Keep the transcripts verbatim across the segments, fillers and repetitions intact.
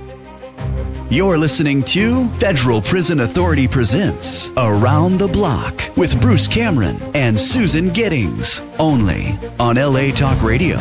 You're listening to Federal Prison Authority presents Around the Block with Bruce Cameron and Susan Giddings, only on L A Talk Radio.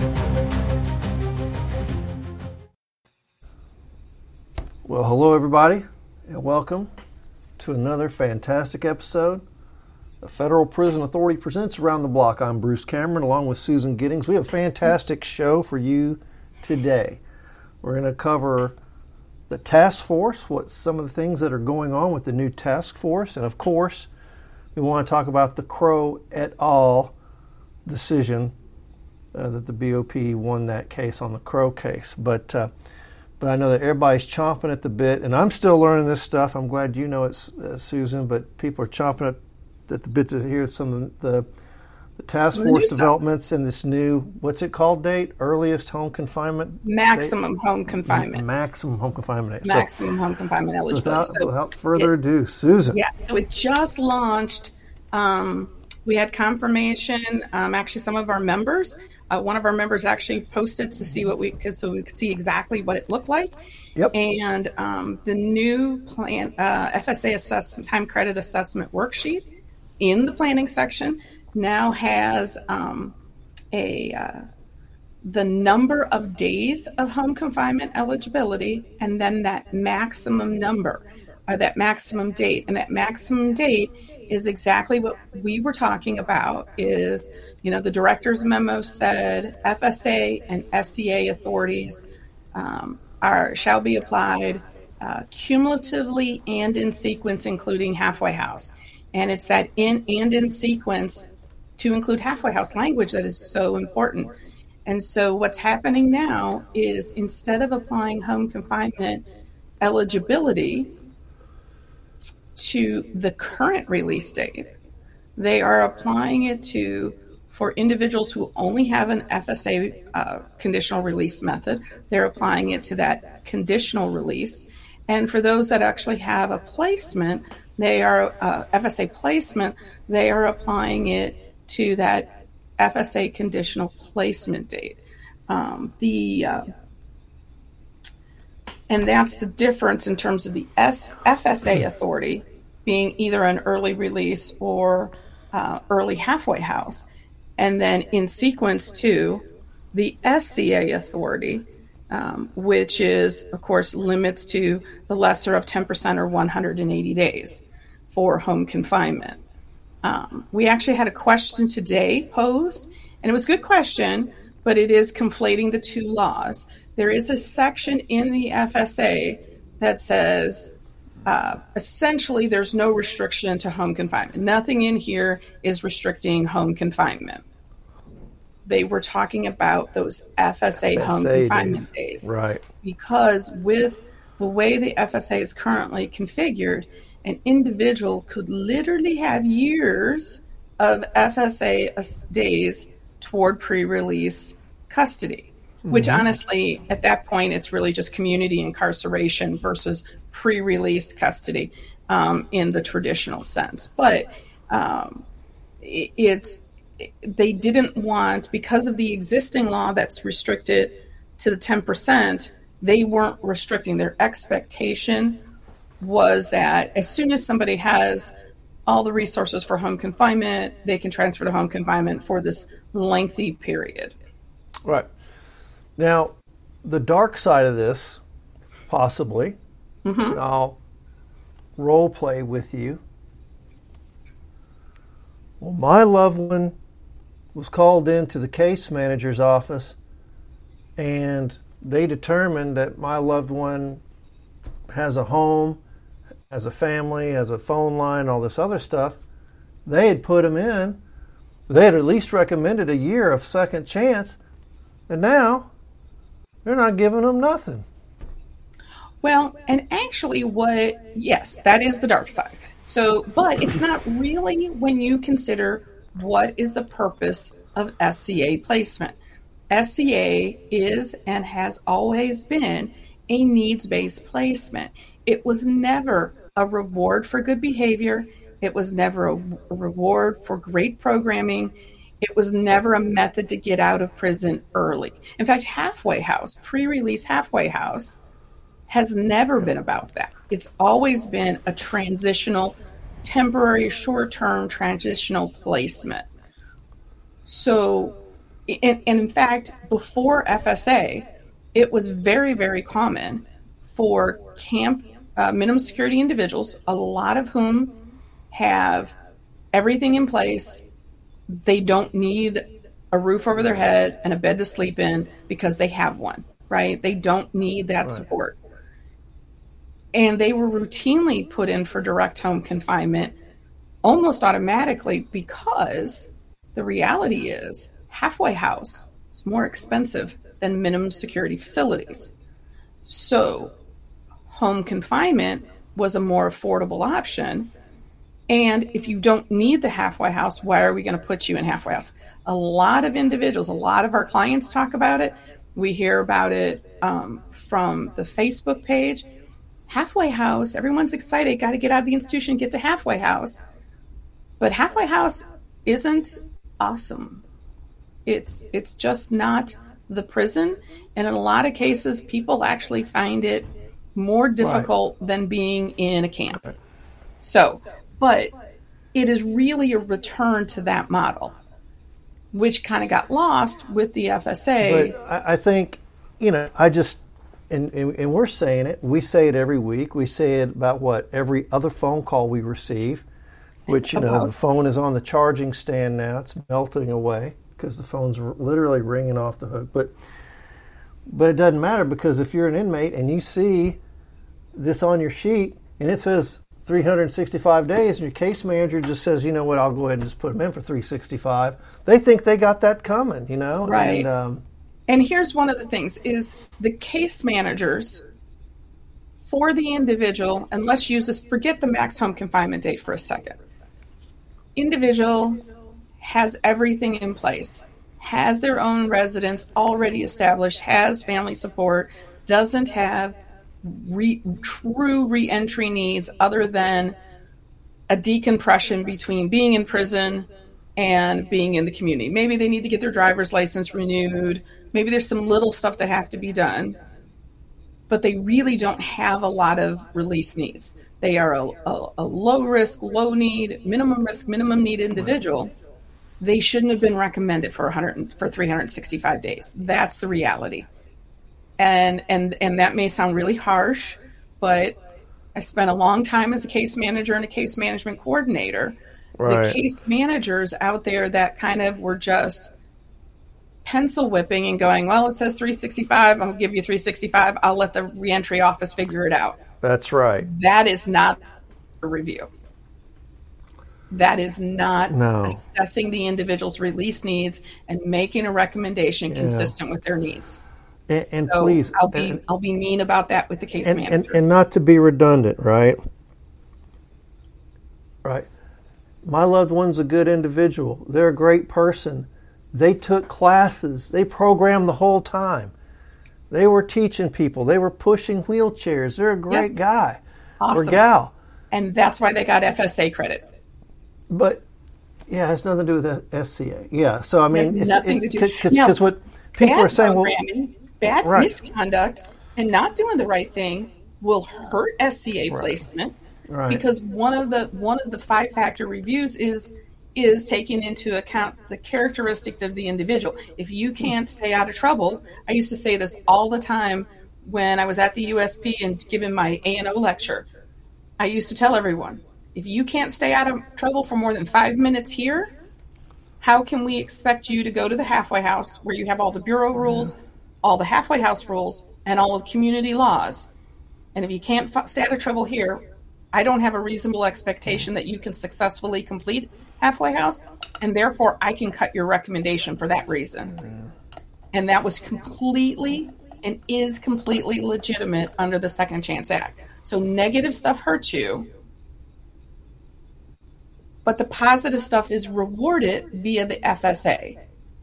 Well, hello everybody, and welcome to another fantastic episode of Federal Prison Authority presents Around the Block. I'm Bruce Cameron along with Susan Giddings. We have a fantastic show for you today. We're going to cover the task force, what some of the things that are going on with the new task force, and of course, we want to talk about the Crow et al. Decision uh, that the B O P won that case on the Crow case. But uh, but I know that everybody's chomping at the bit, and I'm still learning this stuff. I'm glad you know it, uh, Susan, but people are chomping at, at the bit to hear some of the, the task some force developments in this new, what's it called date? Earliest home confinement? Maximum date? home confinement. Maximum home confinement date. Maximum so, home confinement eligibility. So without, so without further it, ado, Susan. Yeah, so it just launched. Um, we had confirmation. Um, actually, some of our members, uh, one of our members actually posted to see what we could, so we could see exactly what it looked like. Yep. And um, the new plan, uh, F S A assessment, time credit assessment worksheet in the planning section now has um, a uh, the number of days of home confinement eligibility, and then that maximum number, or that maximum date, and that maximum date is exactly what we were talking about. Is, you know, the director's memo said F S A and S C A authorities um, are shall be applied uh, cumulatively and in sequence, including halfway house, and it's that in and in sequence to include halfway house language that is so important. And so what's happening now is, instead of applying home confinement eligibility to the current release date, they are applying it to, for individuals who only have an F S A uh, conditional release method, they're applying it to that conditional release. And for those that actually have a placement, they are uh, F S A placement, they are applying it to that F S A conditional placement date. Um, the uh, and that's the difference in terms of the S- F S A authority being either an early release or uh, early halfway house, and then in sequence to the S C A authority, um, which is, of course, limits to the lesser of ten percent or one hundred eighty days for home confinement. Um, we actually had a question today posed, and it was a good question, but it is conflating the two laws. There is a section in the F S A that says uh, essentially there's no restriction to home confinement. Nothing in here is restricting home confinement. They were talking about those F S A, F S A home confinement days. days. Right. Because with the way the F S A is currently configured, an individual could literally have years of F S A days toward pre-release custody, which mm-hmm. honestly, at that point, it's really just community incarceration versus pre-release custody um, in the traditional sense. But um, it, it's they didn't want, because of the existing law that's restricted to the ten percent, they weren't restricting. Their expectation was that as soon as somebody has all the resources for home confinement, they can transfer to home confinement for this lengthy period. Right. Now, the dark side of this, possibly, mm-hmm. and I'll role play with you. Well, my loved one was called into the case manager's office, and they determined that my loved one has a home, has a family, has a phone line, all this other stuff. They had put him in. They had at least recommended a year of second chance, and now they're not giving them nothing. Well, and actually what, yes, that is the dark side. So, but it's not really when you consider what is the purpose of S C A placement. S C A is and has always been a needs-based placement. It was never a reward for good behavior. It was never a, a reward for great programming. It was never a method to get out of prison early. In fact, halfway house, pre-release halfway house, has never been about that. It's always been a transitional, temporary, short-term transitional placement. So, and, and in fact, before F S A, it was very, very common for camp uh, minimum security individuals, a lot of whom have everything in place. They don't need a roof over their head and a bed to sleep in because they have one, right? They don't need that right. support. And they were routinely put in for direct home confinement almost automatically because the reality is halfway house is more expensive than minimum security facilities. So home confinement was a more affordable option. And if you don't need the halfway house, why are we going to put you in halfway house? A lot of individuals, a lot of our clients talk about it. We hear about it um, from the Facebook page. Halfway house, everyone's excited, got to get out of the institution, get to halfway house. But halfway house isn't awesome. It's it's just not the prison. And in a lot of cases, people actually find it more difficult right. than being in a camp. So, but it is really a return to that model, which kind of got lost with the F S A. But I, I think, you know, I just, and, and, and we're saying it, we say it every week. We say it about what, every other phone call we receive, which, you know, the phone is on the charging stand now. It's melting away because the phone's literally ringing off the hook. But, but it doesn't matter, because if you're an inmate and you see this on your sheet and it says three hundred sixty-five days, and your case manager just says, you know what, I'll go ahead and just put them in for three sixty-five. They think they got that coming, you know? Right. And, um, and here's one of the things is the case managers for the individual, and let's use this, forget the max home confinement date for a second. Individual has everything in place, has their own residence already established, has family support, doesn't have Re, true reentry needs other than a decompression between being in prison and being in the community. Maybe they need to get their driver's license renewed. Maybe there's some little stuff that have to be done, but they really don't have a lot of release needs. They are a, a, a low risk, low need, minimum risk, minimum need individual. They shouldn't have been recommended for one hundred for three hundred sixty-five days. That's the reality. And and and that may sound really harsh, but I spent a long time as a case manager and a case management coordinator. Right. The case managers out there that kind of were just pencil whipping and going, well, it says three sixty-five, I'm going to give you three sixty-five, I'll let the reentry office figure it out. That's right. That is not a review. That is not no. assessing the individual's release needs and making a recommendation yeah. consistent with their needs. And, and so please, I'll be and, I'll be mean about that with the case and, managers. And, and not to be redundant, right? Right. My loved one's a good individual. They're a great person. They took classes. They programmed the whole time. They were teaching people. They were pushing wheelchairs. They're a great yep. guy awesome. or gal. And that's why they got F S A credit. But yeah, it has nothing to do with S C A. Yeah. So I mean, it has it's, nothing it, to do. Because what people are saying, well. Bad right. misconduct and not doing the right thing will hurt S C A right. placement right. because one of the one of the five factor reviews is is taking into account the characteristic of the individual. If you can't stay out of trouble, I used to say this all the time when I was at the U S P and giving my A and O lecture. I used to tell everyone, if you can't stay out of trouble for more than five minutes here, how can we expect you to go to the halfway house where you have all the bureau rules, all the halfway house rules, and all of community laws? And if you can't f- stay out of trouble here, I don't have a reasonable expectation that you can successfully complete halfway house, and therefore I can cut your recommendation for that reason. And that was completely and is completely legitimate under the Second Chance Act. So negative stuff hurts you, but the positive stuff is rewarded via the F S A.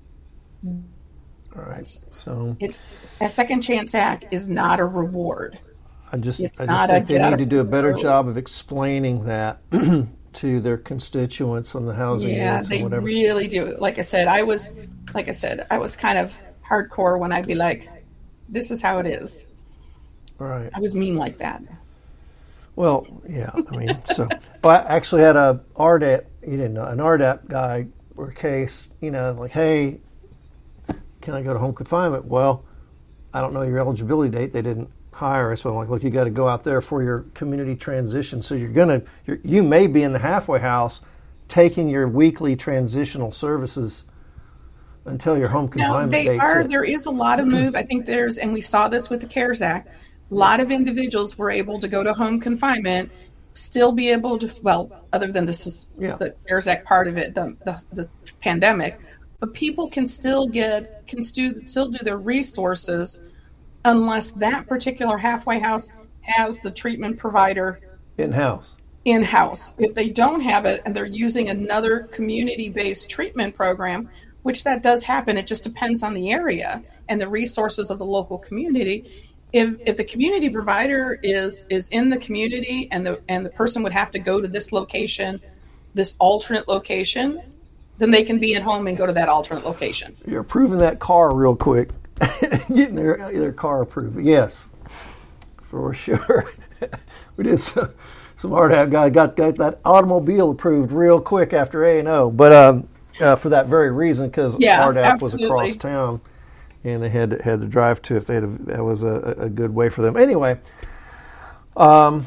All right. So it, a Second Chance Act is not a reward. I just, it's I not just think a they need to do a better early. job of explaining that to their constituents on the housing yeah, units they and whatever. really do. Like I said, I was, like I said, I was kind of hardcore when I'd be like, "This is how it is." Right. I was mean like that. Well, yeah, I mean, so. Well, I actually had a R D A P, you didn't know, an R D A P guy or case, you know, like, hey, can I go to home confinement? Well, I don't know your eligibility date. They didn't hire us. So I'm like, look, you got to go out there for your community transition. So you're going to, you're, you may be in the halfway house taking your weekly transitional services until your home confinement they date's are, hit. there is a lot of move. I think there's, and we saw this with the CARES Act, a lot of individuals were able to go to home confinement, still be able to, well, other than this is Yeah. the CARES Act part of it, the, the, the pandemic, but people can still get, can stu- still do their resources unless that particular halfway house has the treatment provider In-house. in-house. If they don't have it and they're using another community-based treatment program, which that does happen, it just depends on the area and the resources of the local community. If if the community provider is is in the community and the and the person would have to go to this location, this alternate location, then they can be at home and go to that alternate location. You're approving that car real quick. Getting their their car approved. Yes, for sure. We did some, some R D A P guy got, got that automobile approved real quick after A and O. But um, uh, for that very reason, because Yeah, R D A P absolutely. was across town, and they had to, had to drive to if they had. That was a, a good way for them. Anyway, um,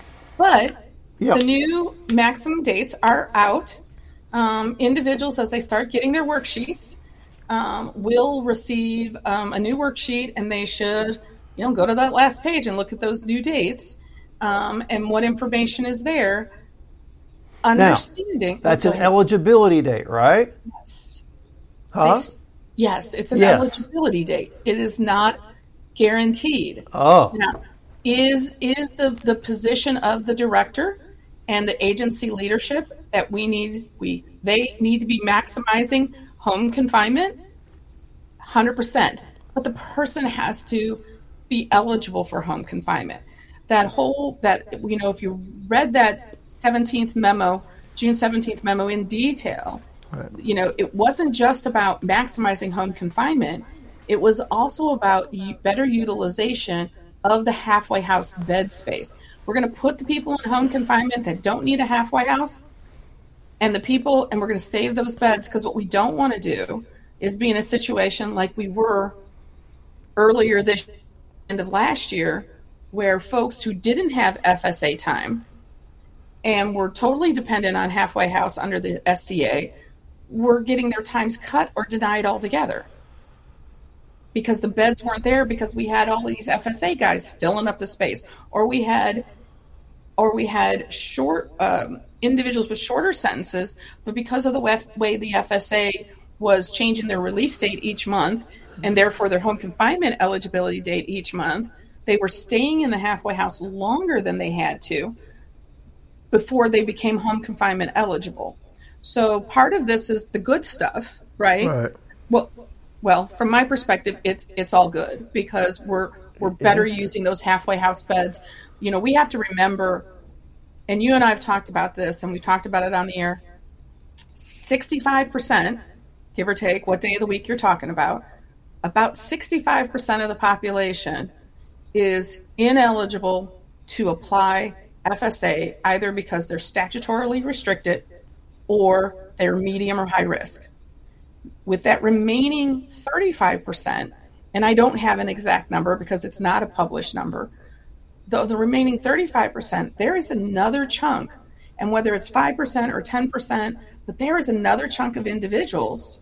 But yeah. the new maximum dates are out. Um, individuals, as they start getting their worksheets, um, will receive um, a new worksheet, and they should, you know, go to that last page and look at those new dates um, and what information is there. Understanding That's an okay. eligibility date, right? Yes. Huh? They- yes, it's an Yes. eligibility date. It is not guaranteed. Oh, Now, is is the, the position of the director and the agency leadership that we need we they need to be maximizing home confinement? one hundred percent. But the person has to be eligible for home confinement. That whole that you know, if you read that seventeenth memo, June seventeenth memo in detail, right. you know, it wasn't just about maximizing home confinement. It was also about u- better utilization of the halfway house bed space. We're going to put the people in home confinement that don't need a halfway house, and the people, and we're going to save those beds, because what we don't want to do is be in a situation like we were earlier this end of last year, where folks who didn't have F S A time and were totally dependent on halfway house under the S C A were getting their times cut or denied altogether because the beds weren't there, because we had all these F S A guys filling up the space, or we had or we had short um, individuals with shorter sentences, but because of the way the F S A was changing their release date each month, and therefore their home confinement eligibility date each month, they were staying in the halfway house longer than they had to before they became home confinement eligible. So part of this is the good stuff, right? Right. Well, well, from my perspective, it's it's all good, because we're we're better using those halfway house beds. You know, we have to remember, and you and I have talked about this, and we've talked about it on the air, sixty-five percent, give or take, what day of the week you're talking about, about sixty-five percent of the population is ineligible to apply F S A, either because they're statutorily restricted or they're medium or high risk. With that remaining thirty-five percent, and I don't have an exact number because it's not a published number, the, the remaining thirty-five percent, there is another chunk, and whether it's five percent or ten percent, but there is another chunk of individuals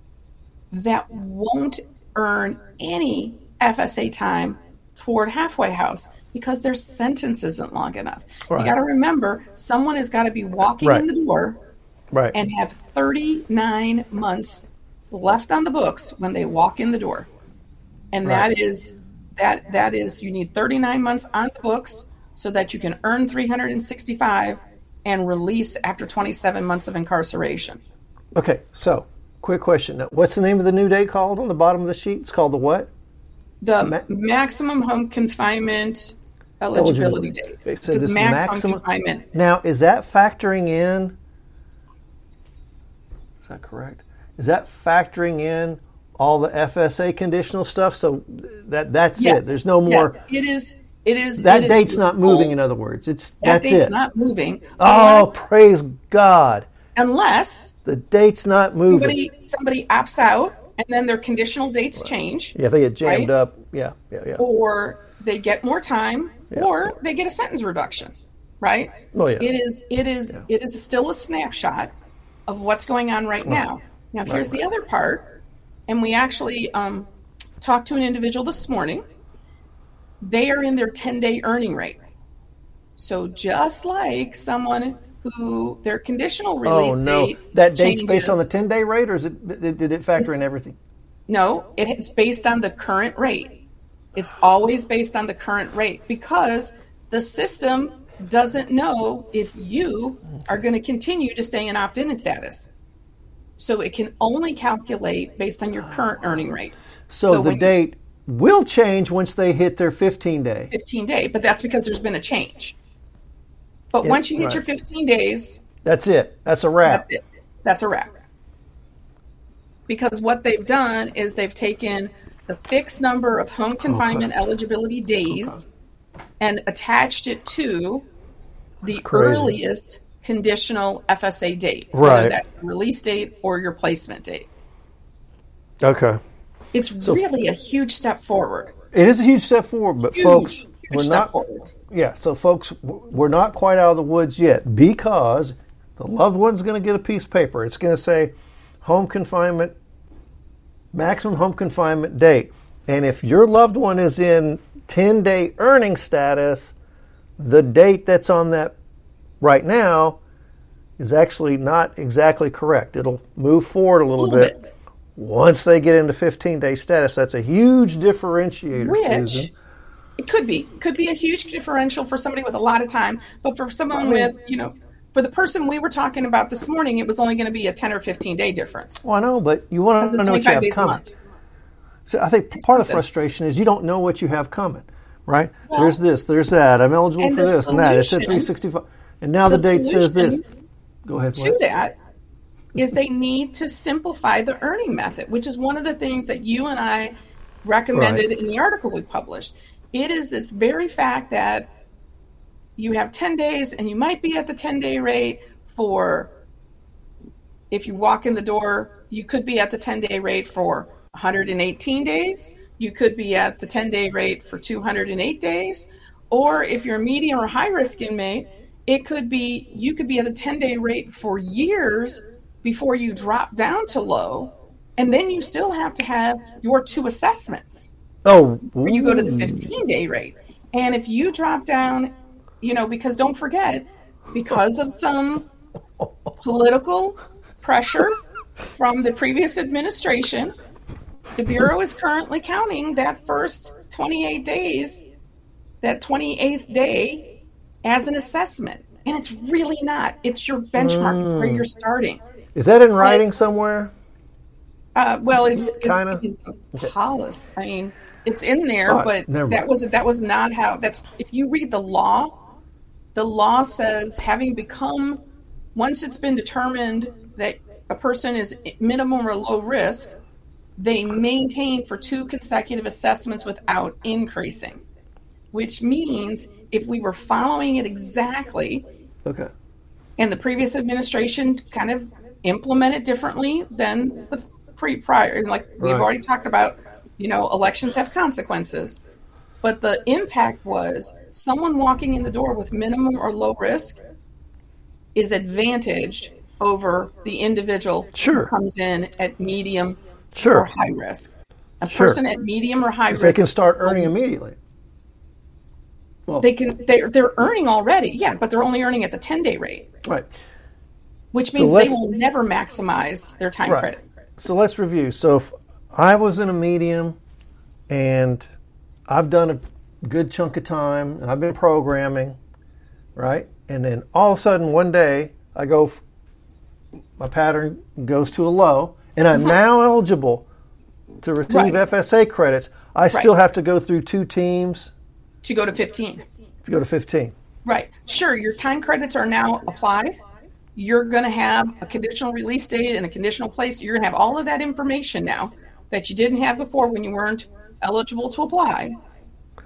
that won't earn any F S A time toward halfway house because their sentence isn't long enough. Right. You got to remember, someone has got to be walking Right. in the door Right. and have thirty-nine months left on the books when they walk in the door. And Right. that is that that is you need thirty-nine months on the books so that you can earn three hundred sixty-five and release after twenty-seven months of incarceration. Okay, so quick question. Now, what's the name of the new date called on the bottom of the sheet? It's called the what? The Ma- maximum home confinement eligibility Eligibility. date. Okay, It so says this max maximum- home confinement. Now, is that factoring in? Is that correct? Is that factoring in all the F S A conditional stuff? So that that's Yes. it. There's no more. Yes, it is. It is that it date's is not moving. In other words, it's that that's date's it. not moving. Oh, praise God! Unless the date's not moving. Somebody somebody opts out, and then their conditional dates right. change. Yeah, they get jammed right? up. Yeah, yeah, yeah. Or they get more time, yeah, or yeah. they get a sentence reduction. Right? Oh yeah. It is. It is. Yeah. It is still a snapshot of what's going on right, right. now. Now, here's right, the right. other part, and we actually um, talked to an individual this morning. They are in their ten-day earning rate. So just like someone who their conditional release oh, no. date that date's changes, based on the ten-day rate, or is it? Did it factor in everything? No, it's based on the current rate. It's always based on the current rate because the system doesn't know if you are going to continue to stay in opt-in status. So it can only calculate based on your current earning rate. So, so the date will change once they hit their fifteen day. fifteen day, but that's because there's been a change. But yeah, once you hit right. your fifteen days, that's it. That's a wrap. That's it. That's a wrap. Because what they've done is they've taken the fixed number of home confinement okay. eligibility days okay. and attached it to the earliest conditional F S A date, right. whether that's the release date or your placement date. Okay. It's so, really a huge step forward. It is a huge step forward, but huge, folks, huge we're step not. Forward. Yeah, so folks, we're not quite out of the woods yet because the loved one's going to get a piece of paper. It's going to say home confinement, maximum home confinement date, and if your loved one is in ten-day earning status, the date that's on that right now is actually not exactly correct. It'll move forward a little, a little bit. bit. Once they get into fifteen-day status, that's a huge differentiator, Which, Susan. It could be. Could be a huge differential for somebody with a lot of time. But for someone I mean, with, you know, for the person we were talking about this morning, it was only going to be a ten or fifteen-day difference. Well, I know, but you want to know what you have coming. So I think it's part of the frustration is you don't know what you have coming, right? Well, there's this, there's that. I'm eligible for this and that. It said three sixty-five. And now the, the date says this. Go ahead. To what? that is they need to simplify the earning method, which is one of the things that you and I recommended right. in the article we published. It is this very fact that you have ten days and you might be at the ten-day rate for, if you walk in the door, you could be at the ten-day rate for one hundred eighteen days. You could be at the ten-day rate for two hundred eight days. Or if you're a medium or high-risk inmate, it could be, you could be at the ten-day rate for years before you drop down to low. And then you still have to have your two assessments. Oh, where you go to the fifteen-day rate. And if you drop down, you know, because don't forget, because of some political pressure from the previous administration, the Bureau is currently counting that first twenty-eight days, that twenty-eighth day, as an assessment. And it's really not. It's your benchmark. Mm. It's where you're starting. Is that in writing but, somewhere? Uh, well, it's, it's, Kinda? it's policy. I mean, it's in there, oh, but that was that was not how. That's if you read the law, the law says having become, once it's been determined that a person is minimum or low risk, they maintain for two consecutive assessments without increasing, which means if we were following it exactly, okay, and the previous administration kind of implemented differently than the pre prior, and like we've right. already talked about, you know, elections have consequences, but the impact was someone walking in the door with minimum or low risk is advantaged over the individual sure. who comes in at medium sure. or high risk. A sure. person at medium or high risk, they can start earning immediately. Well, they can. They're they're earning already, yeah, but they're only earning at the ten-day rate, right? Which means so they will never maximize their time right. credits. So let's review. So if I was in a medium, and I've done a good chunk of time, and I've been programming, right? And then all of a sudden, one day, I go, my pattern goes to a low, and I'm mm-hmm. now eligible to receive right. F S A credits. I right. still have to go through two teams. To go to fifteen. To go to fifteen. Right. Sure, your time credits are now applied. You're going to have a conditional release date and a conditional place. You're going to have all of that information now that you didn't have before when you weren't eligible to apply.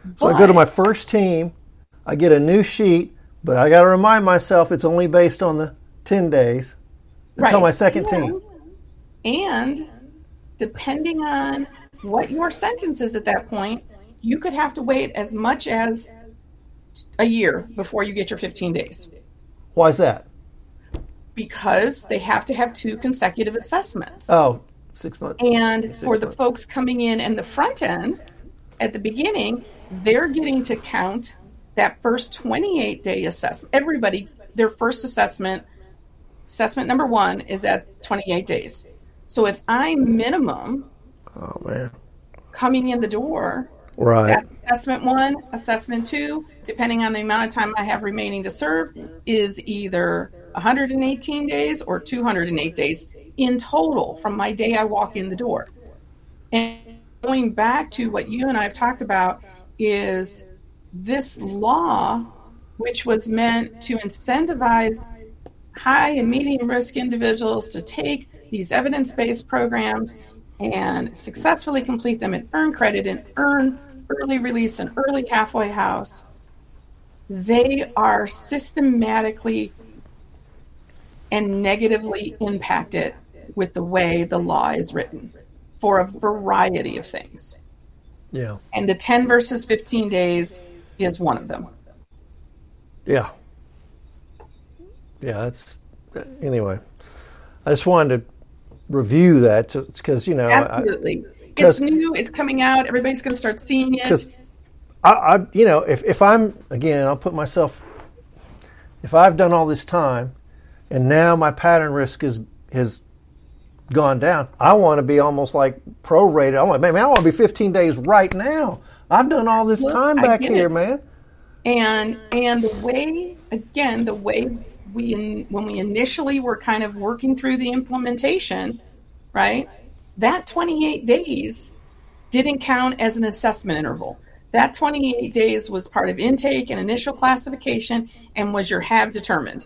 So but, I go to my first team, I get a new sheet, but I got to remind myself it's only based on the ten days until right. my second and, team. And depending on what your sentence is at that point, you could have to wait as much as a year before you get your fifteen days. Why is that? Because they have to have two consecutive assessments. Oh, six months. And six for the months. folks coming in in the front end, at the beginning, they're getting to count that first twenty-eight day assessment. Everybody, their first assessment, assessment number one is at twenty-eight days. So if I'm minimum Oh, man. coming in the door, Right. that's assessment one, assessment two, depending on the amount of time I have remaining to serve, is either one hundred eighteen days or two hundred eight days in total from my day I walk in the door. And going back to what you and I have talked about is this law, which was meant to incentivize high and medium risk individuals to take these evidence-based programs and successfully complete them and earn credit and earn early release and early halfway house. They are systematically and negatively impacted with the way the law is written for a variety of things. Yeah. And the ten versus fifteen days is one of them. Yeah. Yeah, that's, anyway. I just wanted to review that because, you know. Absolutely. I, it's new, it's coming out, everybody's going to start seeing it. Because, I, I, you know, if, if I'm, again, I'll put myself, if I've done all this time and now my pattern risk is has gone down, I want to be almost like prorated. I want, man, I want to be fifteen days right now. I've done all this Look, time I back get here, it. man. And and the way, again, the way we, in, when we initially were kind of working through the implementation, right, that twenty-eight days didn't count as an assessment interval. That twenty-eight days was part of intake and initial classification and was your have determined.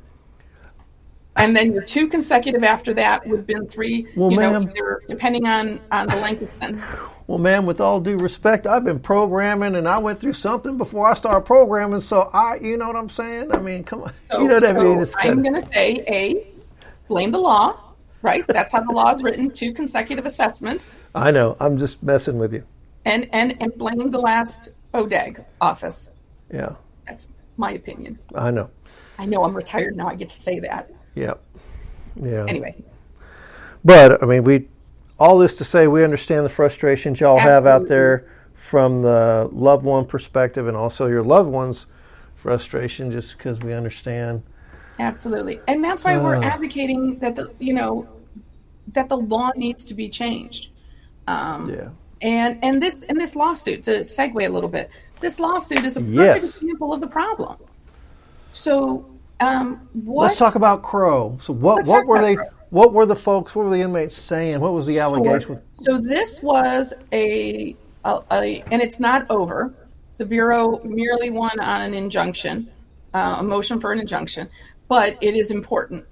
And then your two consecutive after that would have been three, Well, you know, ma'am. either depending on, on the length of sentence. Well, man, with all due respect, I've been programming and I went through something before I started programming. So I, you know what I'm saying? I mean, come on. So, you know what I so mean? It's I'm kinda- going to say, A, blame the law, right? That's how the law is written, two consecutive assessments, I know. I'm just messing with you. and, and, and blame the last O D A G office. Yeah, That's my opinion. I know. I know I'm retired now. I get to say that. Yeah. Yeah. Anyway, But, I mean, we all this to say we understand the frustrations y'all have out Absolutely. there from the loved one perspective and also your loved one's frustration just because we understand. absolutely. And that's why we're Uh. advocating that the, you know, that the law needs to be changed. Um, Yeah. And and this and this lawsuit, to segue a little bit, this lawsuit is a perfect Yes. example of the problem. So, um, what? Let's talk about Crow. So what, Let's what talk were about they, Crow. what were the folks, what were the inmates saying? What was the allegation? With, So this was a, a, a, and it's not over. The Bureau merely won on an injunction, uh, a motion for an injunction, but it is important.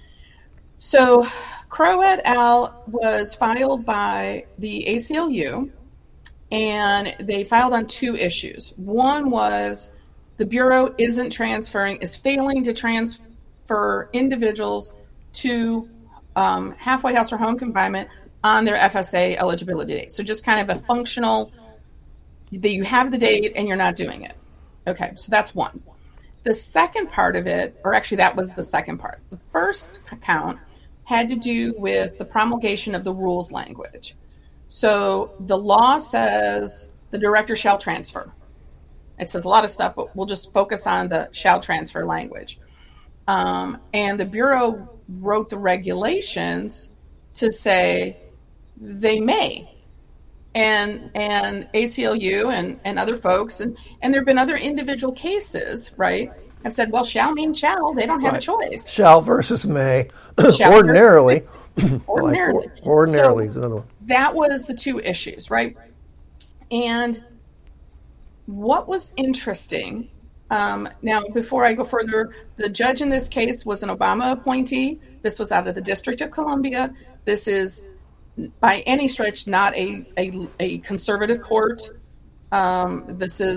So Crow et al. Was filed by the A C L U, and they filed on two issues. One was the Bureau isn't transferring, is failing to transfer individuals to um, halfway house or home confinement on their F S A eligibility date. So just kind of a functional, that you have the date and you're not doing it. Okay, so that's one. The second part of it, or actually that was the second part. The first count had to do with the promulgation of the rules language. So the law says the director shall transfer. It says a lot of stuff, but we'll just focus on the shall transfer language. Um, and the Bureau wrote the regulations to say they may. And and A C L U and, and other folks, and, and there have been other individual cases, right, have said, well, shall mean shall. They don't have Right. a choice. shall versus may. Shall ordinarily. Ordinarily. Like, or- ordinarily So- is another one. That was the two issues, right? And what was interesting, um, now before I go further, the judge in this case was an Obama appointee. This was out of the District of Columbia. This is by any stretch not a, a, a conservative court. Um, this is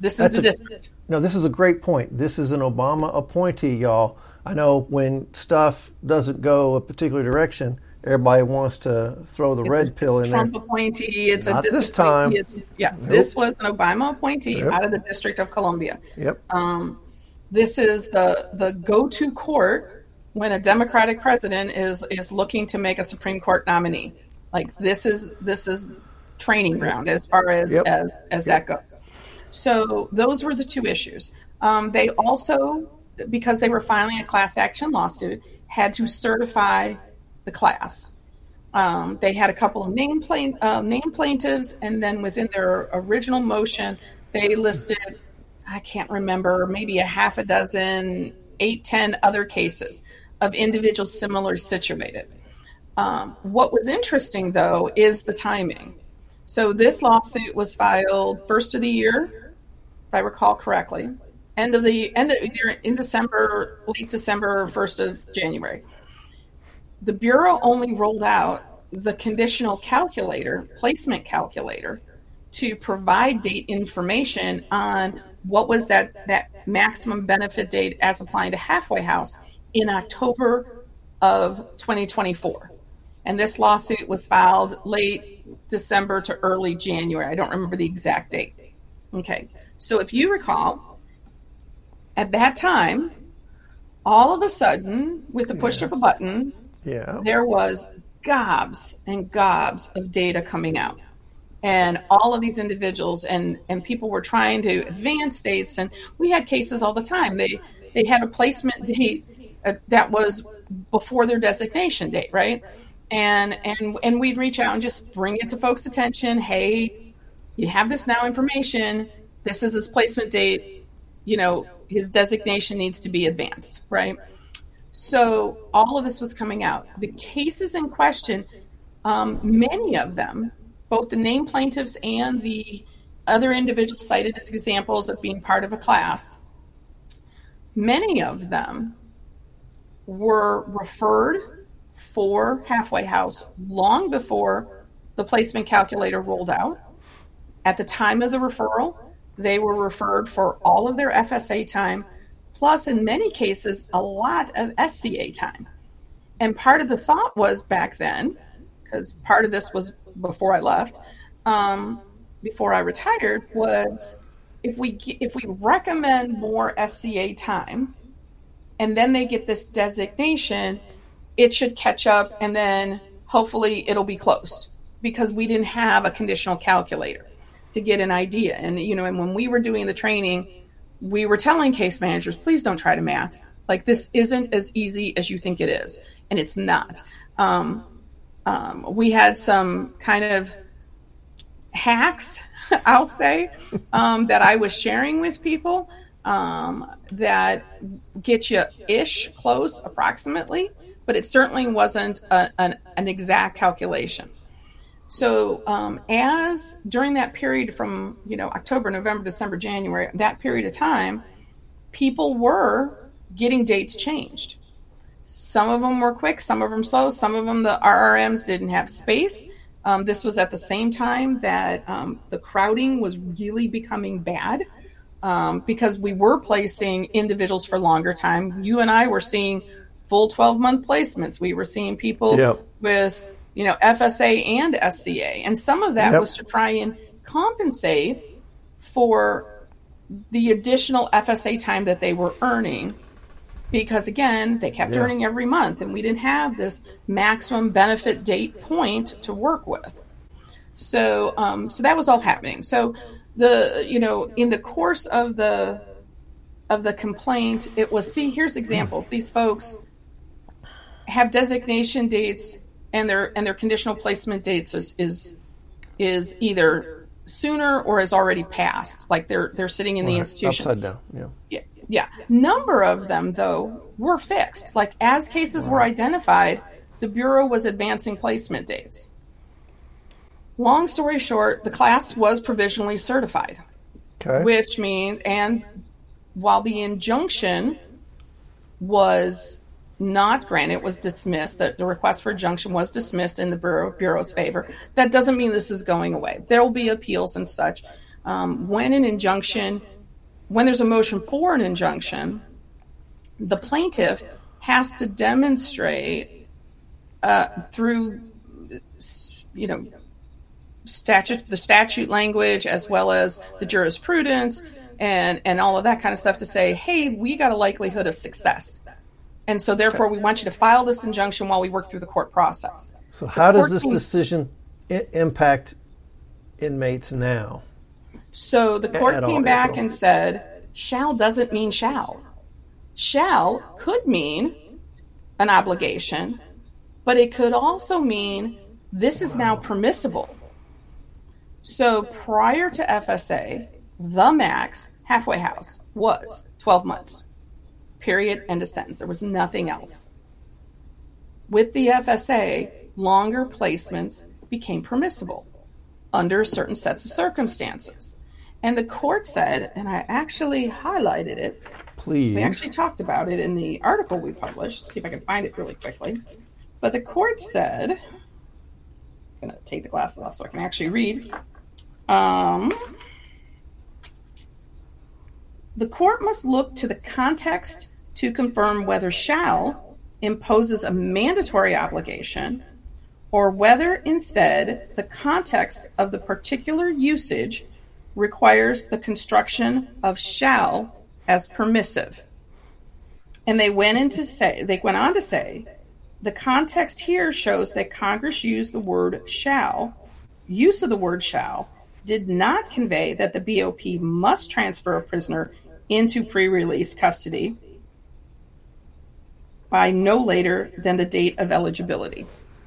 This is That's the a, district. No, this is a great point. This is an Obama appointee, y'all. I know when stuff doesn't go a particular direction, everybody wants to throw the It's red a pill in Trump there. appointee. It's Not a this time. It's, yeah, Nope. This was an Obama appointee Yep. out of the District of Columbia. Yep. Um, this is the the go-to court when a Democratic president is is looking to make a Supreme Court nominee. Like this is this is training ground as far as Yep. as, as Yep. that goes. So those were the two issues. Um, they also, because they were filing a class action lawsuit, had to certify the class. Um, they had a couple of name, plain, uh, name plaintiffs, and then within their original motion, they listed, I can't remember, maybe a half a dozen, eight, ten other cases of individuals similarly situated. Um, what was interesting, though, is the timing. So this lawsuit was filed first of the year, if I recall correctly, end of the end of either in December, late December, or first of January. The Bureau only rolled out the conditional calculator, placement calculator, to provide date information on what was that, that maximum benefit date as applying to halfway house in October of twenty twenty-four. And this lawsuit was filed late December to early January. I don't remember the exact date. Okay. So if you recall, at that time, all of a sudden, with the push Yeah. of a button, Yeah. there was gobs and gobs of data coming out. And all of these individuals and, and people were trying to advance dates. And we had cases all the time. They they had a placement date uh, that was before their designation date, right? And and and we'd reach out and just bring it to folks' attention. Hey, you have this now information. This is his placement date. You know, his designation needs to be advanced, right? So all of this was coming out. The cases in question, um, many of them, both the named plaintiffs and the other individuals cited as examples of being part of a class, many of them were referred for halfway house long before the placement calculator rolled out. At the time of the referral, they were referred for all of their F S A time, plus in many cases, a lot of S C A time. And part of the thought was back then, because part of this was before I left, um, before I retired, was if we if we recommend more S C A time, and then they get this designation, it should catch up, and then hopefully it'll be close, because we didn't have a conditional calculator to get an idea. And you know, and when we were doing the training, we were telling case managers, please don't try to math. Like, this isn't as easy as you think it is, and it's not. Um, um, we had some kind of hacks, I'll say, um, that I was sharing with people um, that get you ish close, approximately, but it certainly wasn't a, an, an exact calculation. So um, as during that period from, you know, October, November, December, January, that period of time, people were getting dates changed. Some of them were quick, some of them slow, some of them the R R Ms didn't have space. Um, this was at the same time that um, the crowding was really becoming bad um, because we were placing individuals for longer time. You and I were seeing full twelve-month placements. We were seeing people Yep. with, you know, F S A and S C A. And some of that Yep. was to try and compensate for the additional F S A time that they were earning. Because again, they kept Yeah. earning every month, and we didn't have this maximum benefit date point to work with. So, um, so that was all happening. So, the you know, in the course of the of the complaint, it was, see, here's examples. These folks have designation dates, and their and their conditional placement dates is is, is either sooner or has already passed. Like they're they're sitting in the Right. institution. Upside down. Yeah. Yeah, yeah. Number of them, though, were fixed. Like, as cases were identified, the Bureau was advancing placement dates. Long story short, the class was provisionally certified, Okay. which means, and while the injunction was not granted, it was dismissed, that the request for injunction was dismissed in the Bureau, Bureau's favor, that doesn't mean this is going away. There will be appeals and such. Um, when an injunction, when there's a motion for an injunction, the plaintiff has to demonstrate uh, through, you know, statute, the statute language, as well as the jurisprudence and, and all of that kind of stuff to say, hey, we got a likelihood of success. And so therefore we want you to file this injunction while we work through the court process. So how does this can, decision I- impact inmates now? So the court At came all, back at all. and said, shall doesn't mean shall. Shall could mean an obligation, but it could also mean this is now permissible. So prior to F S A, the max halfway house was twelve months. Period. End of sentence. There was nothing else. With the F S A, longer placements became permissible under certain sets of circumstances. And the court said, and I actually highlighted it. Please. We actually talked about it in the article we published. See if I can find it really quickly. But the court said, I'm going to take the glasses off so I can actually read. Um, the court must look to the context to confirm whether shall imposes a mandatory obligation or whether instead the context of the particular usage requires the construction of shall as permissive. And they went into say they went on to say the context here shows that Congress used the word shall. Use of the word shall did not convey that the B O P must transfer a prisoner into pre-release custody by no later than the date of eligibility.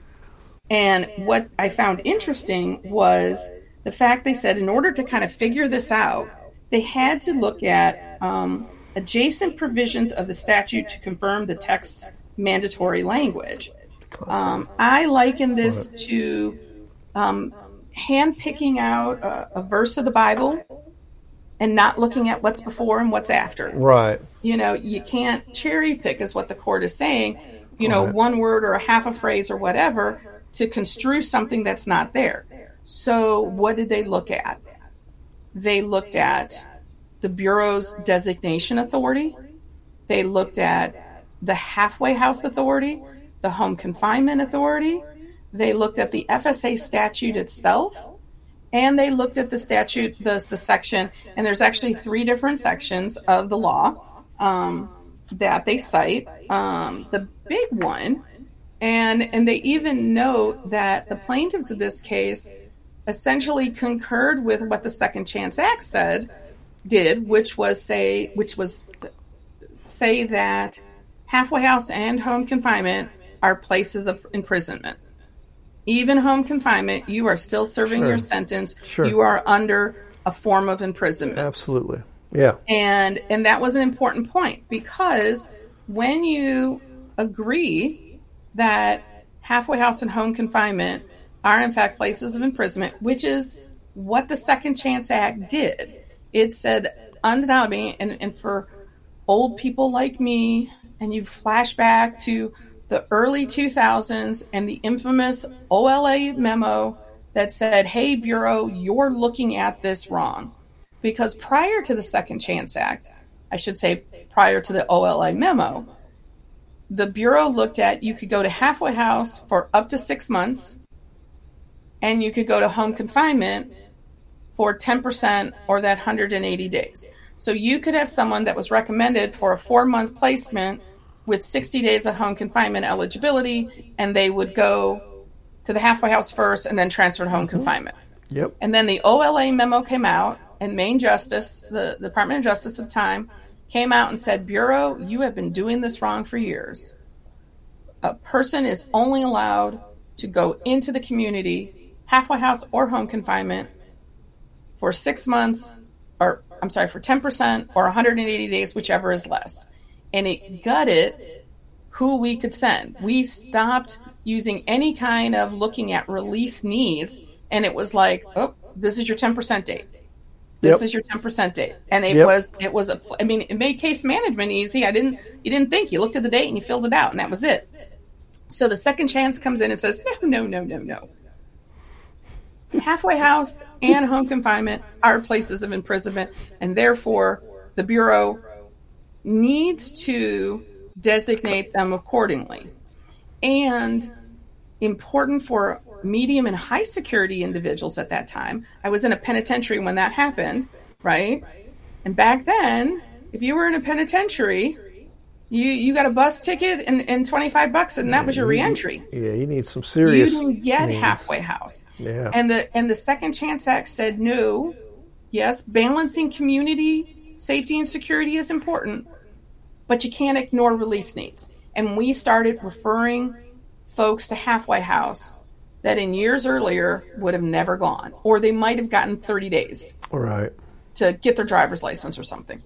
And what I found interesting was the fact they said in order to kind of figure this out, they had to look at um, adjacent provisions of the statute to confirm the text's mandatory language. Um, I liken this to um, hand-picking out a, a verse of the Bible and not looking at what's before and what's after. Right. You know, you can't cherry pick, is what the court is saying, you know, Right. one word or a half a phrase or whatever to construe something that's not there. So what did they look at? They looked at the Bureau's designation authority. They looked at the halfway house authority, the home confinement authority. They looked at the F S A statute itself. And they looked at the statute, the, the section, and there's actually three different sections of the law um, that they cite. Um, the big one, and and they even note that the plaintiffs in this case essentially concurred with what the Second Chance Act said, did, which was say, which was say that halfway house and home confinement are places of imprisonment. Even home confinement, you are still serving Sure. your sentence. Sure. You are under a form of imprisonment. Absolutely. Yeah. And and that was an important point because when you agree that halfway house and home confinement are in fact places of imprisonment, which is what the Second Chance Act did. It said undoubtedly, and, and for old people like me, and you flash back to the early two thousands and the infamous O L A memo that said, hey, Bureau, you're looking at this wrong. Because prior to the Second Chance Act, I should say prior to the O L A memo, the Bureau looked at you could go to halfway house for up to six months and you could go to home confinement for ten percent or that one hundred eighty days. So you could have someone that was recommended for a four-month placement with sixty days of home confinement eligibility, and they would go to the halfway house first and then transfer to home mm-hmm. confinement. Yep. And then the O L A memo came out, and Maine Justice, the, the Department of Justice at the time, came out and said, Bureau, you have been doing this wrong for years. A person is only allowed to go into the community, halfway house or home confinement, for six months, or I'm sorry, for ten percent or one hundred eighty days, whichever is less. And it gutted who we could send. We stopped using any kind of looking at release needs, and it was like, oh, this is your ten percent date. This yep. is your ten percent date. And it yep. was, it was, a, I mean, it made case management easy. I didn't, you didn't think. You looked at the date and you filled it out, and that was it. So the Second Chance comes in and says, no, no, no, no, no. halfway house and home confinement are places of imprisonment, and therefore the Bureau needs to designate them accordingly. And important for medium and high security individuals at that time. I was in a penitentiary when that happened, right? And back then, if you were in a penitentiary, you, you got a bus ticket and, and twenty-five bucks, and that was your reentry. Yeah, you need some serious. You didn't get needs. halfway house. Yeah. And the and the Second Chance Act said no. Yes, balancing community safety and security is important, but you can't ignore release needs. And we started referring folks to halfway house that in years earlier would have never gone, or they might have gotten thirty days right. to get their driver's license or something.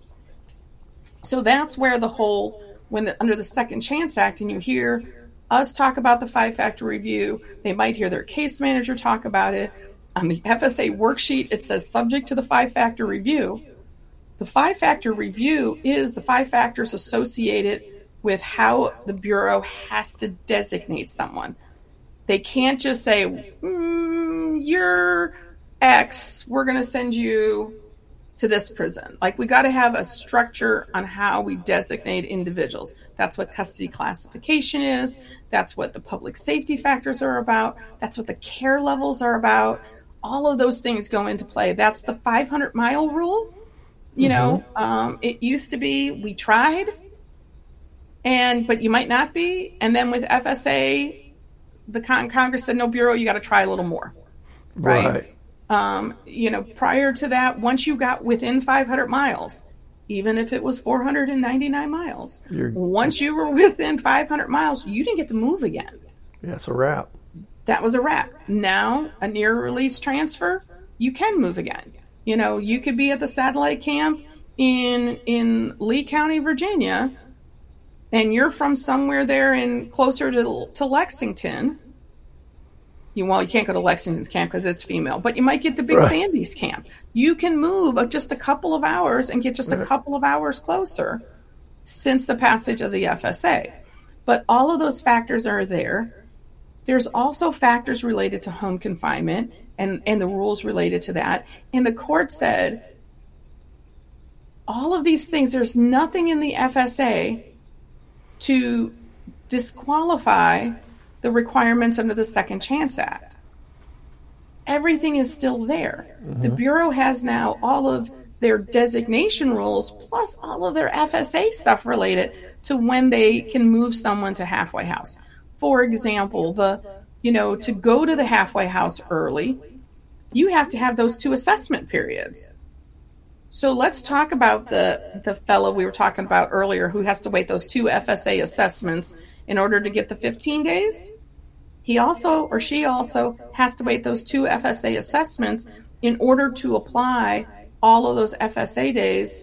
So that's where the whole, when the, under the Second Chance Act, and you hear us talk about the five-factor review, they might hear their case manager talk about it. On the F S A worksheet, it says subject to the five-factor review. The five-factor review is the five factors associated with how the Bureau has to designate someone. They can't just say, mm, you're X, we're going to send you to this prison. Like, we got to have a structure on how we designate individuals. That's what custody classification is. That's what the public safety factors are about. That's what the care levels are about. All of those things go into play. That's the five hundred mile rule. You know, mm-hmm. um, it used to be we tried, and but you might not be. And then with F S A, the con- Congress said, no, Bureau, you got to try a little more. Right. right. Um, you know, prior to that, once you got within five hundred miles, even if it was four hundred ninety-nine miles, You're, once you were within five hundred miles, you didn't get to move again. Yeah, it's a wrap. That was a wrap. Now, a near release transfer, you can move again. You know, you could be at the satellite camp in in Lee County, Virginia, and you're from somewhere there in closer to to Lexington. You, well, you can't go to Lexington's camp because it's female, but you might get to Big right. Sandy's camp. You can move just a couple of hours and get just right. a couple of hours closer since the passage of the F S A. But all of those factors are there. There's also factors related to home confinement and, and the rules related to that. And the court said, all of these things, there's nothing in the F S A to disqualify the requirements under the Second Chance Act. Everything is still there. Mm-hmm. The Bureau has now all of their designation rules plus all of their F S A stuff related to when they can move someone to halfway house. For example, the you know, to go to the halfway house early, you have to have those two assessment periods. So let's talk about the, the fellow we were talking about earlier who has to wait those two F S A assessments in order to get the fifteen days. He also, or she also, has to wait those two F S A assessments in order to apply all of those F S A days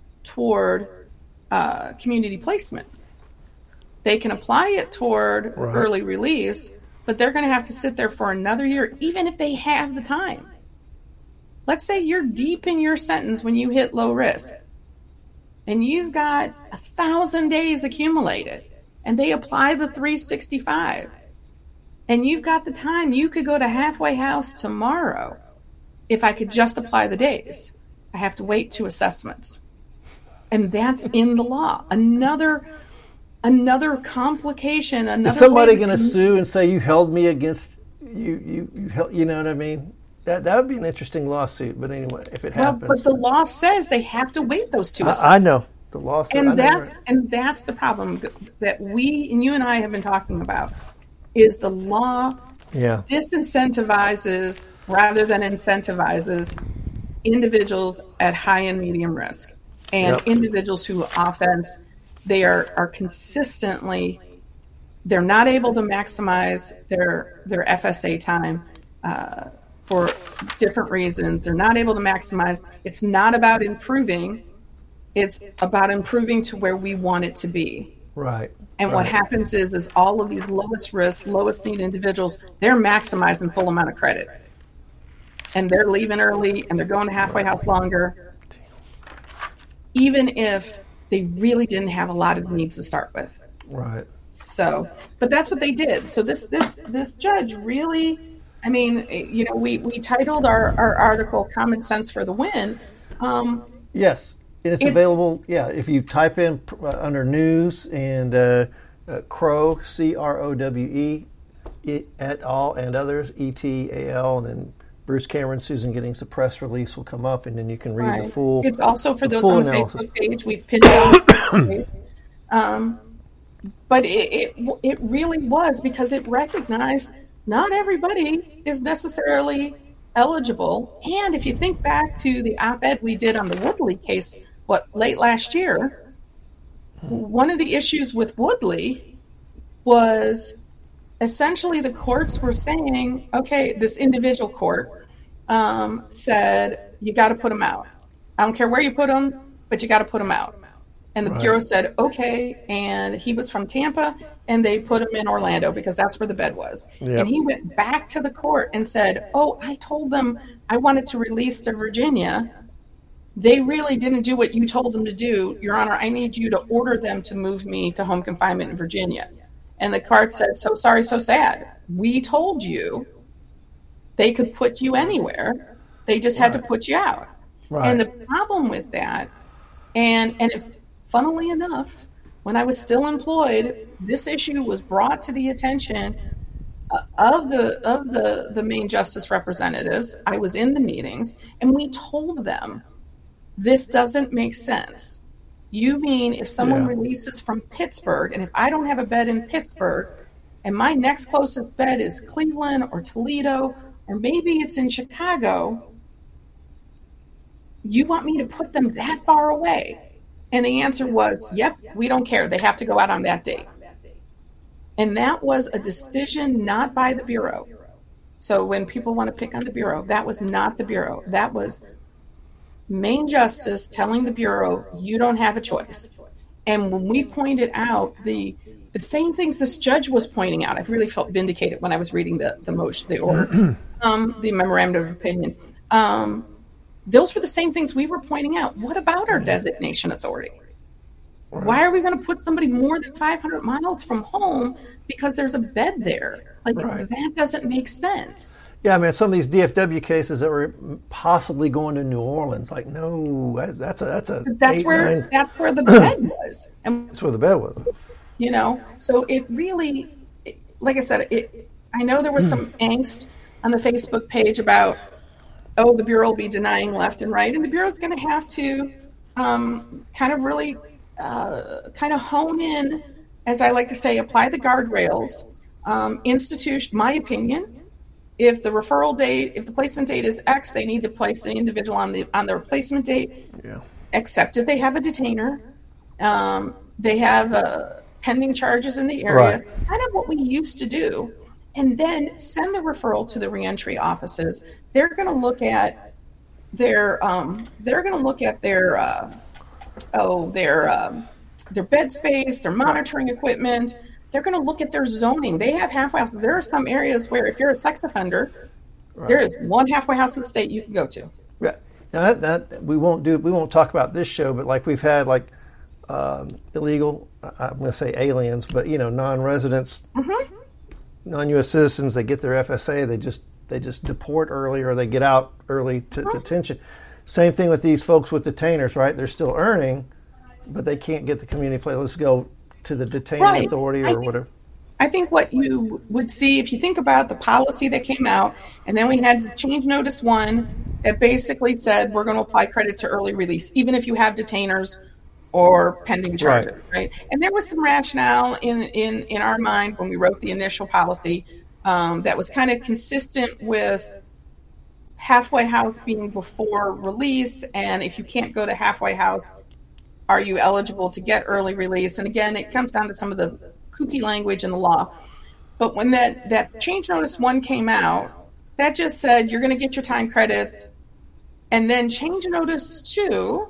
toward uh, community placement. They can apply it toward right. early release, but they're going to have to sit there for another year, even if they have the time. Let's say you're deep in your sentence when you hit low risk, and you've got a thousand days accumulated, and they apply the three sixty-five, and you've got the time. You could go to halfway house tomorrow if I could just apply the days. I have to wait two assessments. And that's in the law. Another another complication. Another Is somebody going to sue and say you held me against you? You, you held, you know what I mean? That that would be an interesting lawsuit. But anyway, if it well, happens, but the law says they have to wait those two assessments. I, I know the law says, and that's and that's the problem that we and you and I have been talking about. Is the law yeah. disincentivizes rather than incentivizes individuals at high and medium risk, and yep. individuals who offense. They are, are consistently, they're not able to maximize their their F S A time uh, for different reasons. They're not able to maximize. It's not about improving. It's about improving to where we want it to be. Right. And right. what happens is, is all of these lowest risk, lowest need individuals, they're maximizing full amount of credit. And they're leaving early and they're going to halfway house longer. Even if they really didn't have a lot of needs to start with. Right. So, but that's what they did. So this this this judge really I mean, you know, we, we titled our, our article Common Sense for the Win. Um, yes, and it's it, available, yeah, if you type in uh, under news and uh, uh, Crow, C R O W E, it, et al. And others, E T A L, and then Bruce Cameron, Susan Giddings, the press release will come up, and then you can read right. the full It's also for the those on the analysis. Facebook page. We've pinned it out. um, but it, it, it really was because it recognized not everybody is necessarily eligible. And if you think back to the op-ed we did on the Woodley case, what, late last year, one of the issues with Woodley was essentially the courts were saying, okay, this individual court um, said, you got to put them out. I don't care where you put them, but you got to put them out. And the right. Bureau said, okay, and he was from Tampa, and they put him in Orlando because that's where the bed was. Yep. And he went back to the court and said, oh, I told them I wanted to release to Virginia. They really didn't do what you told them to do. Your Honor, I need you to order them to move me to home confinement in Virginia. And the court said, so sorry, so sad. We told you they could put you anywhere. They just had right. to put you out. Right. And the problem with that, and and if, funnily enough, when I was still employed, this issue was brought to the attention of the of the, the main justice representatives. I was in the meetings, and we told them, this doesn't make sense. You mean if someone yeah. releases from Pittsburgh, and if I don't have a bed in Pittsburgh, and my next closest bed is Cleveland or Toledo, or maybe it's in Chicago, you want me to put them that far away? And the answer was, yep, we don't care. They have to go out on that date. And that was a decision not by the Bureau. So when people want to pick on the Bureau, that was not the Bureau. That was main justice telling the Bureau, you don't have a choice. And when we pointed out the the same things this judge was pointing out, I really felt vindicated when I was reading the, the motion, the order, um, the memorandum of opinion. Um, Those were the same things we were pointing out. What about our designation authority? Why are we going to put somebody more than five hundred miles from home because there's a bed there? Like, right. that doesn't make sense. Yeah, I mean, some of these D F W cases that were possibly going to New Orleans, like, no, that's a that's a that's eight, where nine. that's where the bed was. And that's where the bed was. You know, so it really, like I said, it. I know there was some angst on the Facebook page about, oh, the Bureau will be denying left and right. And the Bureau is going to have to um, kind of really uh, kind of hone in, as I like to say, apply the guardrails. Um, institution, my opinion, if the referral date, if the placement date is X, they need to place the individual on the on the replacement date, yeah. except if they have a detainer. Um, they have uh, pending charges in the area, right. kind of what we used to do. And then send the referral to the reentry offices. They're going to look at their um, they're going to look at their uh, oh their um, their bed space, their monitoring equipment. They're going to look at their zoning. They have halfway houses. There are some areas where if you're a sex offender, right. there is one halfway house in the state you can go to. Yeah. Now that, that we won't do. We won't talk about this show, but like we've had like um, illegal. I'm going to say aliens, but you know, non-residents. Mm-hmm. Non-U S citizens, they get their F S A, they just they just deport early or they get out early to oh. detention. Same thing with these folks with detainers, right? They're still earning, but they can't get the community play. Let's go to the detainee right. authority or I think, whatever. I think what you would see if you think about the policy that came out, and then we had change notice one that basically said we're going to apply credit to early release, even if you have detainers or pending charges, right. right? And there was some rationale in, in, in our mind when we wrote the initial policy um, that was kind of consistent with halfway house being before release, and if you can't go to halfway house, are you eligible to get early release? And again, it comes down to some of the kooky language in the law. But when that, that change notice one came out, that just said you're going to get your time credits, and then change notice two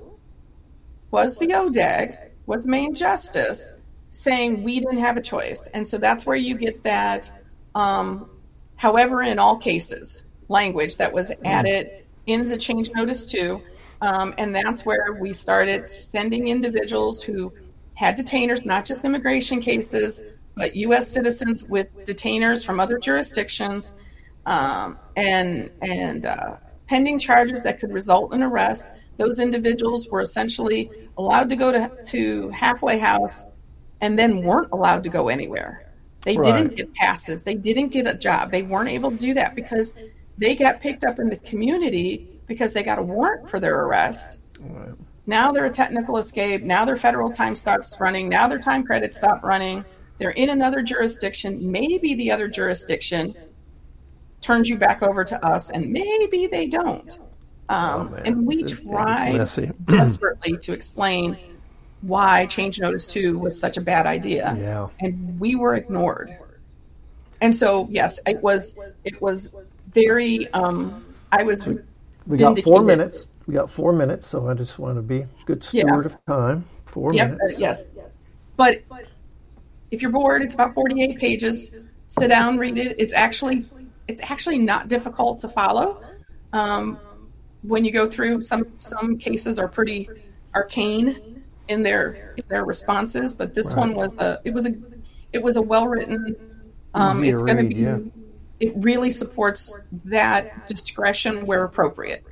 was the O D E G, was main justice, saying we didn't have a choice. And so that's where you get that, um, however, in all cases, language that was added in the change notice two. Um, and that's where we started sending individuals who had detainers, not just immigration cases, but U S citizens with detainers from other jurisdictions, um, and and uh, pending charges that could result in arrest. Those individuals were essentially allowed to go to, to halfway house and then weren't allowed to go anywhere. They right. didn't get passes. They didn't get a job. They weren't able to do that because they got picked up in the community because they got a warrant for their arrest. Right. Now they're a technical escape. Now their federal time stops running. Now their time credits stop running. They're in another jurisdiction. Maybe the other jurisdiction turns you back over to us, and maybe they don't. Um, oh, and we tried desperately to explain why Change Notice two was such a bad idea. Yeah. And we were ignored. And so, yes, it was it was very, um, I was We got four minutes. We got four minutes, so I just want to be a good steward yeah. of time. Four yep, minutes. Uh, yes. But if you're bored, it's about forty-eight pages. Sit down, read it. It's actually it's actually not difficult to follow. Um, when you go through, some some cases are pretty arcane in their in their responses, but this right. one was a it was a it was a well written. Um, it's going to be. Yeah. It really supports that discretion where appropriate.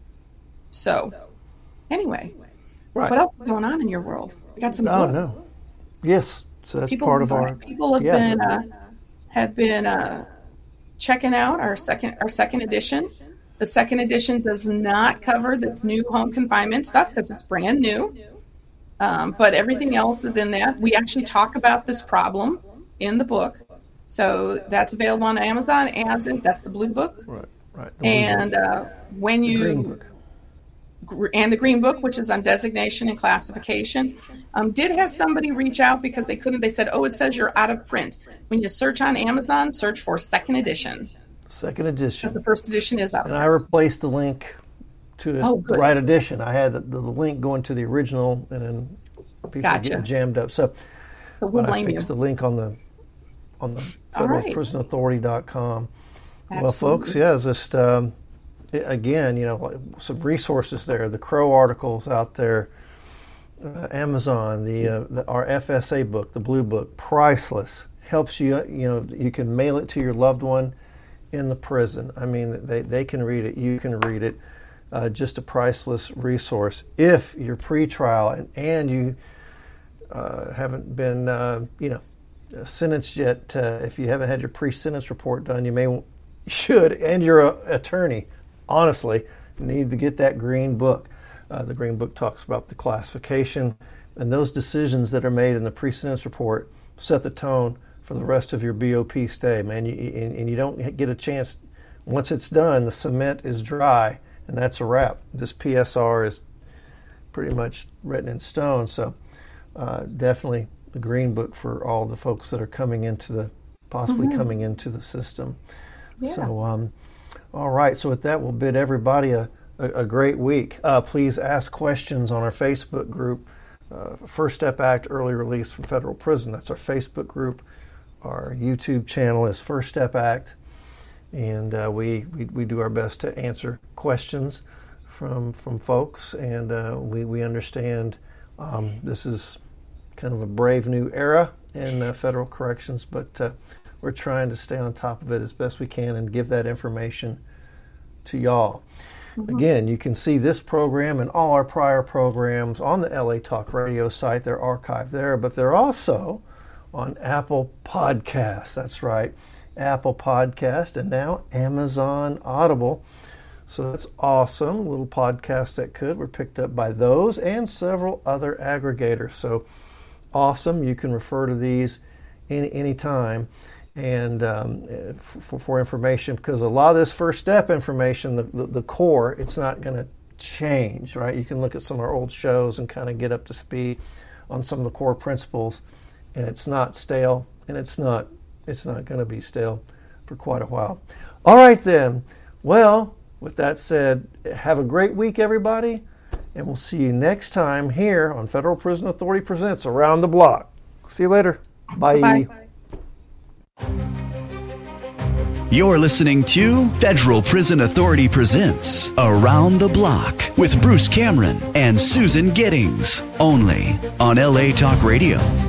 So, anyway, right. what else is going on in your world? We got some. Oh no, yes. So that's people, part of our. People have yeah. been uh, have been uh, checking out our second our second edition. The second edition does not cover this new home confinement stuff because it's brand new. Um, but everything else is in that. We actually talk about this problem in the book. So that's available on Amazon. As if that's the blue book. Right, right. And uh, when you. The green book. And the green book, which is on designation and classification, um, did have somebody reach out because they couldn't. They said, oh, it says you're out of print. When you search on Amazon, search for second edition. Second edition. Because the first edition is out. And I replaced the link to the oh, right edition. I had the, the link going to the original, and then people gotcha. getting jammed up. So, so we'll blame I fixed you. the link on the on the federal prison authority dot com. Absolutely. Well, folks, yeah, it's just um, it, again, you know, like some resources there. The Crow articles out there, uh, Amazon, the, uh, the our F S A book, the Blue Book, priceless. Helps you. You know, you can mail it to your loved one in the prison. I mean, they, they can read it. You can read it. Uh, just a priceless resource. If you're pretrial and, and you uh, haven't been, uh, you know, sentenced yet, uh, if you haven't had your pre-sentence report done, you may should, and you're an attorney, honestly, need to get that green book. Uh, the green book talks about the classification, and those decisions that are made in the pre-sentence report set the tone for the rest of your B O P stay, man. You, and, and you don't get a chance. Once it's done, the cement is dry, and that's a wrap. This P S R is pretty much written in stone. So uh, definitely the green book for all the folks that are coming into the, possibly mm-hmm. coming into the system. Yeah. So, um, all right. So with that, we'll bid everybody a, a, a great week. Uh, please ask questions on our Facebook group, uh, First Step Act Early Release from Federal Prison. That's our Facebook group. Our YouTube channel is First Step Act, and uh, we, we we do our best to answer questions from from folks, and uh, we we understand um, this is kind of a brave new era in uh, federal corrections, but uh, we're trying to stay on top of it as best we can and give that information to y'all. Mm-hmm. Again, you can see this program and all our prior programs on the L A Talk Radio site. They're archived there, but they're also on Apple Podcasts. That's right, Apple Podcast, and now Amazon Audible. So that's awesome. Little podcasts that could were picked up by those and several other aggregators. So awesome. You can refer to these any any time and um, for, for information, because a lot of this first step information, the, the, the core, it's not going to change, right? You can look at some of our old shows and kind of get up to speed on some of the core principles. And it's not stale, and it's not it's not going to be stale for quite a while. All right, then. Well, with that said, have a great week, everybody, and we'll see you next time here on Federal Prison Authority Presents Around the Block. See you later. Bye. Bye. You're listening to Federal Prison Authority Presents Around the Block with Bruce Cameron and Susan Giddings, only on L A Talk Radio.